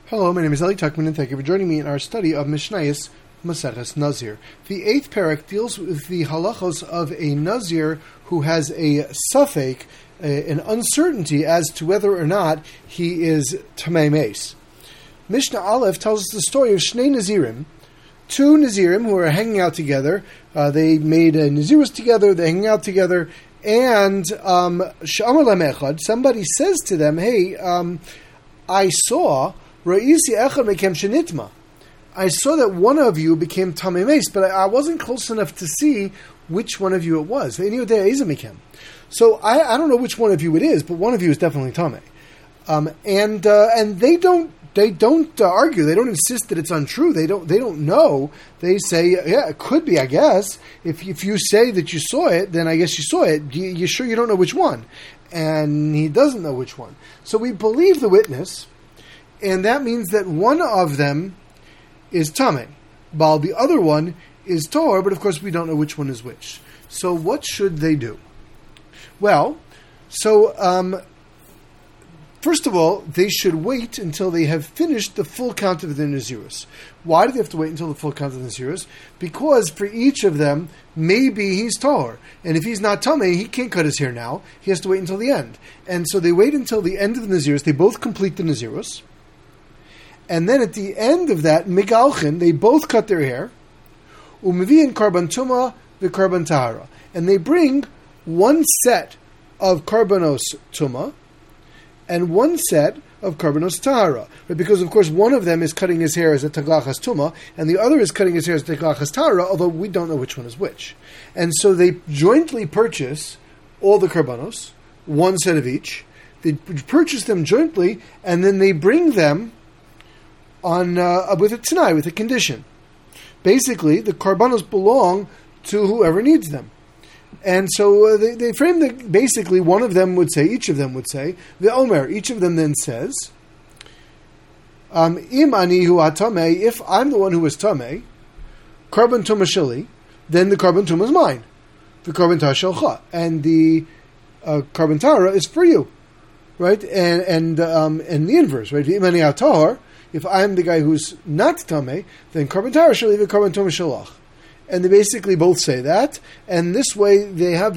Hello, my name is Eli Tuckman, and thank you for joining me in our study of Mishnayos Maseches Nazir. The 8th parak deals with the halachos of a Nazir who has a safek, an uncertainty as to whether or not he is Tamei Meis. Mishnah Aleph tells us the story of Shnei Nazirim, two Nazirim who are hanging out together. They made a Nazirus together, they're hanging out together, and Sh'amar Lam Echad, somebody says to them, hey, I saw I saw that one of you became Tamei Meis, but I wasn't close enough to see which one of you it was. So I don't know which one of you it is, but one of you is definitely Tamei. And they don't argue. They don't insist that it's untrue. They don't know. They say, yeah, it could be, I guess. If you say that you saw it, then I guess you saw it. You sure you don't know which one? And he doesn't know which one. So we believe the witness, and that means that one of them is Tamei, while the other one is Tor, but of course we don't know which one is which. So what should they do? Well, first of all, they should wait until they have finished the full count of their Nazirus. Why do they have to wait until the full count of the Nazirus? Because for each of them, maybe he's Tor. And if he's not Tamei, he can't cut his hair now. He has to wait until the end. And so they wait until the end of the Nazirus. They both complete the Nazirus. And then at the end of that, Migalchin, they both cut their hair. Umevi'in Karban Tuma v'Karban Tahara. And they bring one set of Karbanos Tuma and one set of Karbanos Tahara. Because, of course, one of them is cutting his hair as a Taglachas Tuma, and the other is cutting his hair as a Taglachas Tahara, although we don't know which one is which. And so they jointly purchase all the Karbanos, one set of each. They purchase them jointly, and then they bring them on with a Tanai, with a condition. Basically, the Karbanos belong to whoever needs them. And so they frame the, basically one of them would say, each of them would say, the Omer, each of them then says, Im ani hu atamei, if I'm the one who is Tamei, Karban Tuma Shali, then the Karban Tuma is mine. The Karban Tara Shalcha. And the Karban Tara is for you. Right? And the inverse, right? Im ani atahar, if I'm the guy who's not Tamei, then Karban Tara Shali, the Karban Tuma Shalach. And they basically both say that, and this way they have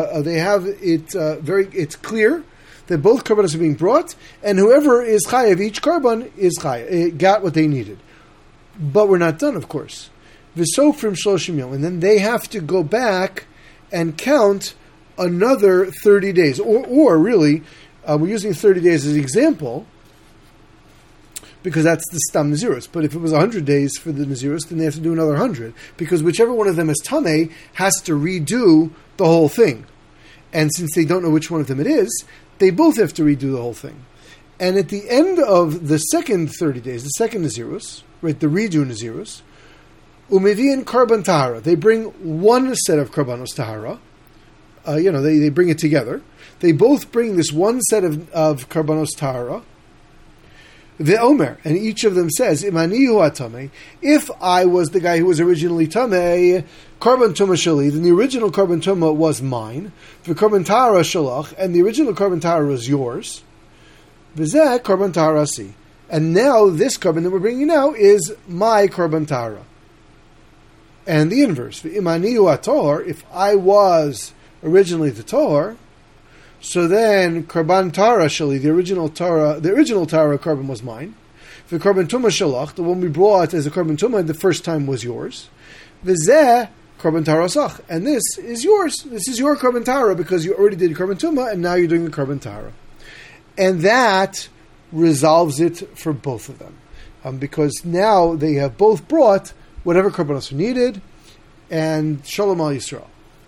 it's clear that both karbanos are being brought, and whoever is chayav each karban is chayav, got what they needed. But we're not done, of course. V'sofrim shloshim yom, and then they have to go back and count another 30 days, or really, we're using 30 days as an example, because that's the Stam Nazirus. But if it was 100 days for the Nazirus, then they have to do another 100. Because whichever one of them is Tamei has to redo the whole thing. And since they don't know which one of them it is, they both have to redo the whole thing. And at the end of the second 30 days, the second Nazirus, right, the redo Nazirus, Umevi'in Karban Tahara, they bring one set of Karbanos Tahara. They bring it together. They both bring this one set of Karbanos Tahara, the Omer, and each of them says, Imani hu atamei, if I was the guy who was originally Tamei, Karban Tuma Shali, then the original Karban Tuma was mine, the Karban Tahara Shalach, and the original Karban Tahara was yours, V'zeh Karban Tahara si. And now this Karban that we're bringing now is my Karban Tahara. And the inverse, Imani hu ator, if I was originally the Tor, so then, Karban Tara Shali, the original Tara Karban was mine. The Karban Tuma Shalach, the one we brought as a Karban Tuma the first time was yours. V'zeh Karban Tara Sach, and this is yours. This is your Karban Tara because you already did Karban Tuma, and now you're doing the Karban Tara. And that resolves it for both of them, because now they have both brought whatever Karbanos are needed, and Shalom Al Yisrael.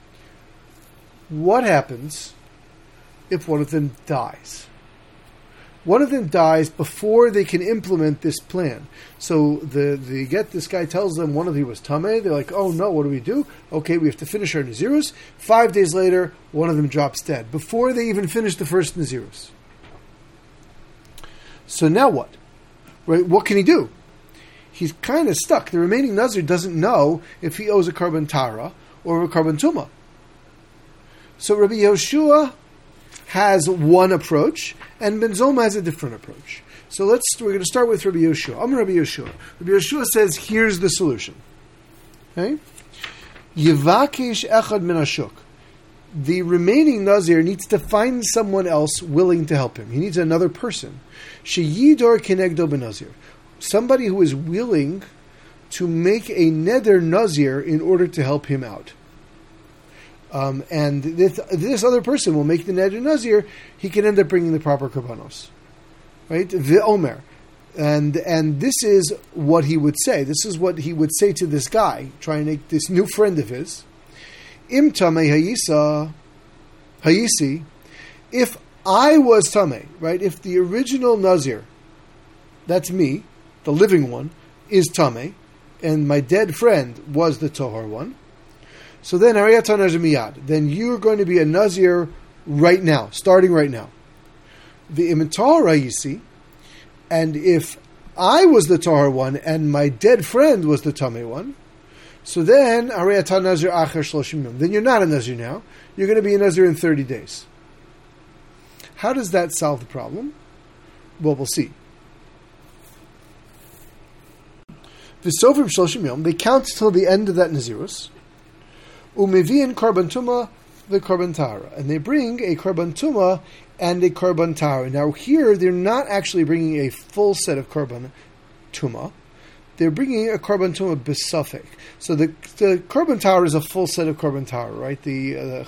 What happens if one of them dies? One of them dies before they can implement this plan. So this guy tells them one of them was Tamei. They're like, oh no, what do we do? Okay, we have to finish our Nazirus. 5 days later, one of them drops dead, before they even finish the first Nazirus. So now what? Right? What can he do? He's kind of stuck. The remaining Nazir doesn't know if he owes a Karban Tara or a Karban Tuma. So Rabbi Yehoshua has one approach, and Ben Zoma has a different approach. So we're going to start with Rabbi Yehoshua. I'm Rabbi Yehoshua. Rabbi Yehoshua says, here's the solution. Okay? Yivakish echad min hashuk. The remaining Nazir needs to find someone else willing to help him. He needs another person. Sheyidor kenegdo benazir. Somebody who is willing to make a neder Nazir in order to help him out. And this other person will make the neder Nazir. He can end up bringing the proper karbanos. Right? V'omer. And this is what he would say. This is what he would say to this guy, trying to make this new friend of his. Im tamei hayisi, if I was tamei, right? If the original Nazir, that's me, the living one, is tamei, and my dead friend was the Tahor one, so then Hariyata Nazir miyad, then you're going to be a Nazir right now, starting right now. The im tahor hayisi, and if I was the Tahor one and my dead friend was the tamei one, so then, then you're not a Nazir now. You're going to be a Nazir in 30 days. How does that solve the problem? Well, we'll see. They count till the end of that Nazirus. Umevian karban tuma the karban tara, and they bring a karban tuma and a karban tara. Now here, they're not actually bringing a full set of karban tuma. They're bringing a karban tuma besafek. So the karban tower is a full set of karban tower, right? The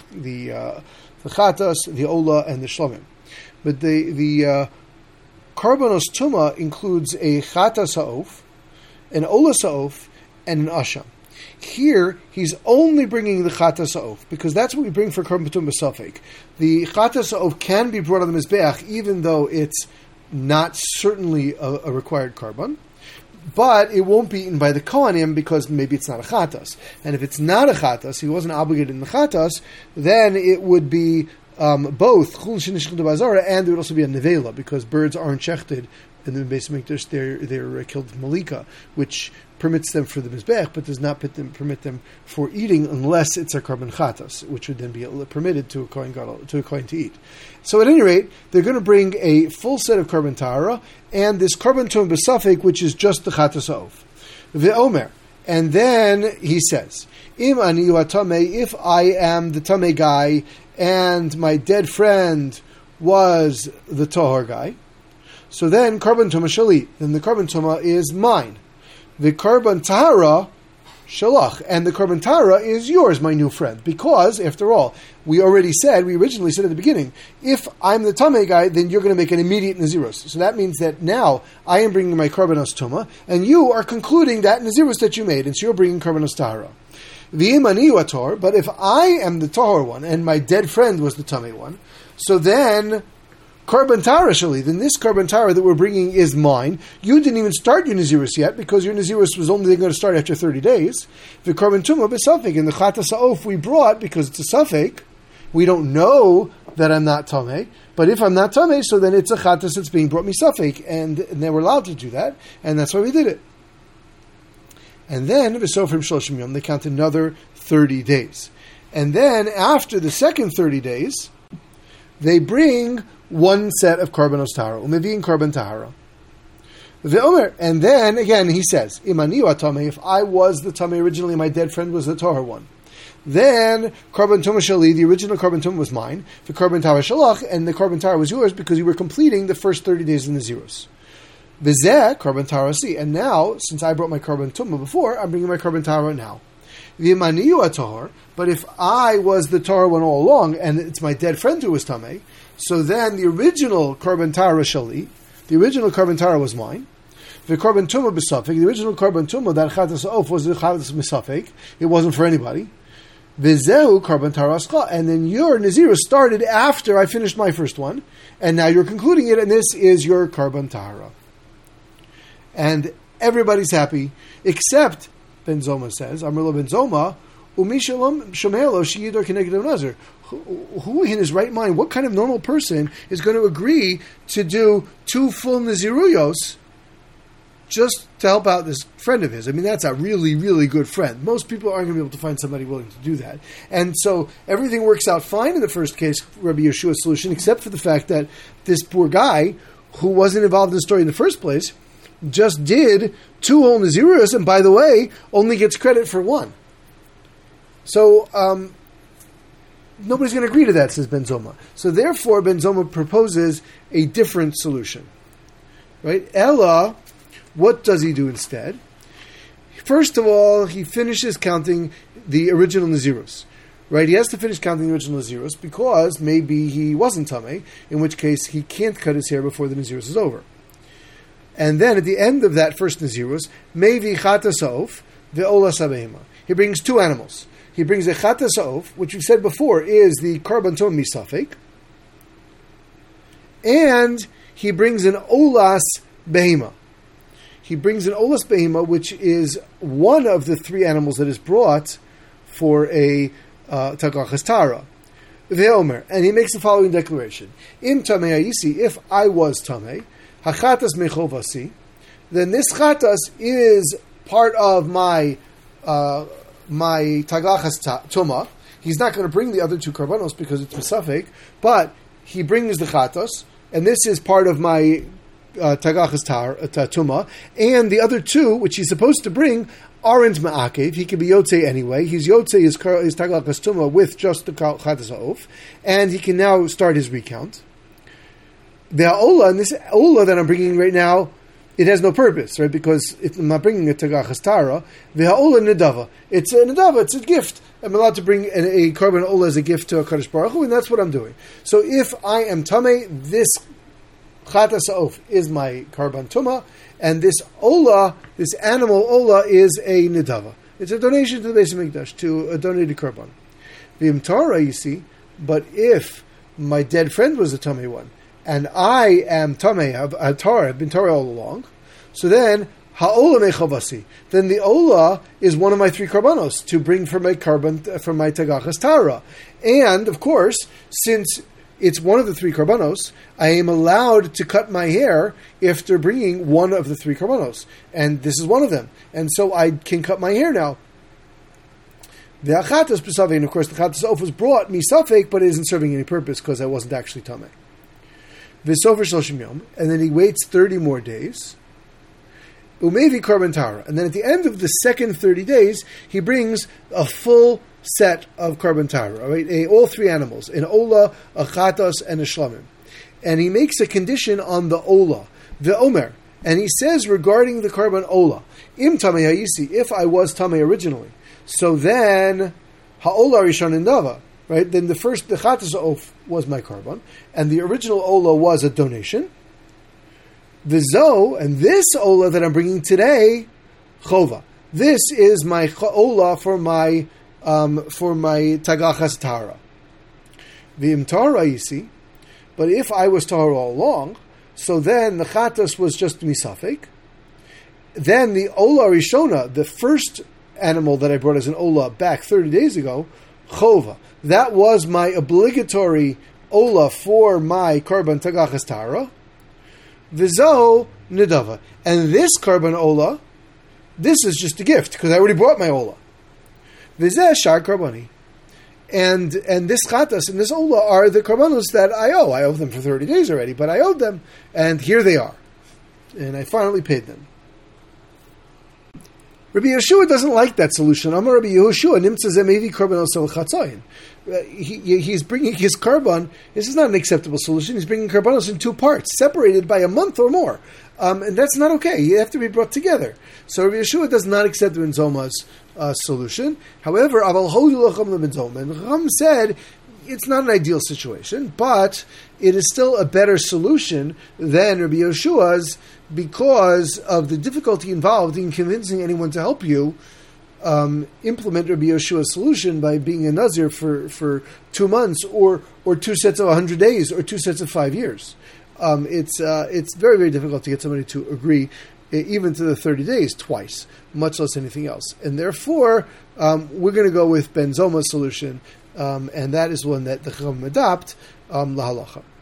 chatas, the ola, and the shlomim. But the karbanos tuma includes a chatas ha'of, an ola sa'of, and an asham. Here, he's only bringing the chatas ha'of, because that's what we bring for karban tuma besafek. The chatas ha'of can be brought on the mizbeach, even though it's not certainly a required karban. But it won't be eaten by the Kohanim because maybe it's not a chatas. And if it's not a chatas, he wasn't obligated in the chatas, then it would be both chulin shenishchud b'azara, and there would also be a nevela, because birds aren't shechted in the Beis Mikdash, they're killed with malika, which permits them for the mizbech, but does not permit them for eating unless it's a karban chatas, which would then be permitted to a kohen to eat. So at any rate, they're going to bring a full set of karban tahara and this karban tum b'safek, which is just the chatas of ve'omer. And then he says, Im ani tamei, if I am the tamei guy and my dead friend was the tahor guy, so then karban tuma shali, then the karban tuma is mine. The karban tahara shalach, and the karban tahara is yours, my new friend, because after all, we originally said at the beginning, if I'm the tamei guy, then you're going to make an immediate nazirus. So that means that now I am bringing my karbanos tuma, and you are concluding that nazirus that you made, and so you're bringing karbanos tahara. V'imani ator, but if I am the tahor one and my dead friend was the tamei one, so then karban tara shali, then this karban tara that we're bringing is mine. You didn't even start your nazirus yet, because your nazirus was only going to start after 30 days. The karban tuma b'safek, and the chatas ha'of we brought because it's a safek. We don't know that I'm not tamei, but if I'm not tamei, so then it's a chatas that's being brought me safek, and they were allowed to do that, and that's why we did it. And then v'sofrim shloshim yom, they count another 30 days, and then after the second 30 days, they bring one set of karbanos tahara, umeviin karban tahara. Ve'omer, and then again he says, Imani tamei, if I was the tamei originally, my dead friend was the tahor one, then karban tuma shali, the original karban tuma was mine, the karban tahara shalach, and the karban tahara was yours because you were completing the first 30 days in the zeros. V'zeh karban tahara si, and now since I brought my karban tuma before, I'm bringing my karban tahara now. V'imani tahor, but if I was the tahor one all along, and it's my dead friend who was tamei, so then the original karban tara shali, the original karban tara was mine. The karban tuma b'safek, the original karban tuma, that chatas ha'of was the chatas b'safek. It wasn't for anybody. V'zehu karban tara ascha, and then your nazirus started after I finished my first one, and now you're concluding it, and this is your karban tara. And everybody's happy, except Ben Zoma says, Amrullah Ben Zoma, Umishalom Shomelo Shiyidor Keneged Nazir. Who in his right mind, what kind of normal person is going to agree to do 2 full Naziruyos just to help out this friend of his? I mean, that's a really, really good friend. Most people aren't going to be able to find somebody willing to do that. And so everything works out fine in the first case, Rabbi Yeshua's solution, except for the fact that this poor guy, who wasn't involved in the story in the first place, just did 2 whole Nazirus, and by the way, only gets credit for 1. So, nobody's going to agree to that, says Ben Zoma. So therefore, Ben Zoma proposes a different solution. Right? Ella, what does he do instead? First of all, he finishes counting the original Nazirus. Right? He has to finish counting the original Nazirus because maybe he wasn't Tameh, in which case he can't cut his hair before the Nazirus is over. And then at the end of that first Nazirus, Mevi Chatas Ha'of, Ve'ola Sabehima. He brings 2 animals. He brings a Chatas Ha'of, which we've said before is the Karban Tom Misafek, and he brings an Olas Behema. He brings an Olas Behema, which is one of the 3 animals that is brought for a Tagachas Tara. Ve'omer, and he makes the following declaration: Im Tamei Hayisi, if I was Tamei, Hachatas Mechovasi, then this Chatas is part of my Tagachas Tuma. He's not going to bring the other 2 Karbanos because it's Mesafek, but he brings the Chatas, and this is part of my Tagachas Tuma, and the other 2, which he's supposed to bring, aren't Ma'akev. He can be Yotze anyway. He's Yotze his Tagachas Tuma with just the Chatas Ha'of, and he can now start his recount. The Ola, and this Ola that I'm bringing right now, it has no purpose, right? Because if I'm not bringing a Tagachas Tara, the Ola Nedava. It's a Nedava, it's a gift. I'm allowed to bring a Karban Ola as a gift to a Kadosh Baruch Hu, and that's what I'm doing. So if I am Tameh, this Chatas Ha'of is my Karban Tuma, and this Ola, this animal Ola, is a Nedava. It's a donation to the Beis HaMikdash, to a donated Karban. V'im Torah, you see, but if my dead friend was a Tameh one, and I am Tameh, I've been Torah all along, so then Ha'ola Mechavasi, then the Ola is one of my 3 Karbanos to bring for my Karban, from my Tagachas Tara. And, of course, since it's one of the 3 Karbanos, I am allowed to cut my hair after bringing one of the 3 Karbanos. And this is one of them. And so I can cut my hair now. The Achatas Pesaveh, and of course the Chatas Ha'of was brought Misafek, but it isn't serving any purpose because I wasn't actually Tameh. V'sofer Shloshim Yom, and then he waits 30 more days. Umevi Karban Tara, and then at the end of the second 30 days, he brings a full set of Karban Tara, right? All 3 animals, an Ola, a Chatas, and a Shlamim. And he makes a condition on the Ola, the Omer, and he says regarding the Karban Ola, Im Tamei Hayisi, if I was Tamei originally, so then Ha'ola Rishon Nava, right? Then the Chatas Ha'of was my Karban, and the original Ola was a donation. The Zo, and this Ola that I'm bringing today, Chova. This is my Ola for my Tagachas Tara. V'im Tara, you see, but if I was Tara all along, so then the Chatas was just Misafek. Then the Ola Rishona, the first animal that I brought as an Ola back 30 days ago, Chova. That was my obligatory Ola for my Karban Tagachas Tara. Vizo Nedava. And this Karban Ola, this is just a gift, because I already brought my Ola. Vizeh Shar Karbani. And this Chatas and this Ola are the Karbanos that I owe. I owe them for 30 days already, but I owed them, and here they are. And I finally paid them. Rabbi Yehoshua doesn't like that solution. Amar Rabbi Yehoshua, Nimtza Zemevi Karban Osel Chatzayin. He's bringing his Karban. This is not an acceptable solution. He's bringing Karbanos in 2 parts, separated by a month or more. And that's not okay. You have to be brought together. So Rabbi Yehoshua does not accept Ben Zoma's solution. However, Aval Hodu Lacham Ben Zoma. And Chacham said, it's not an ideal situation, but it is still a better solution than Rabbi Yehoshua's because of the difficulty involved in convincing anyone to help you implement Rabbi Yehoshua's solution by being a Nazir for 2 months or 2 sets of 100 days or 2 sets of 5 years. It's very, very difficult to get somebody to agree even to the 30 days twice, much less anything else. And therefore, we're going to go with Ben Zoma's solution, and that is one that the Chacham adopt, lahalacha.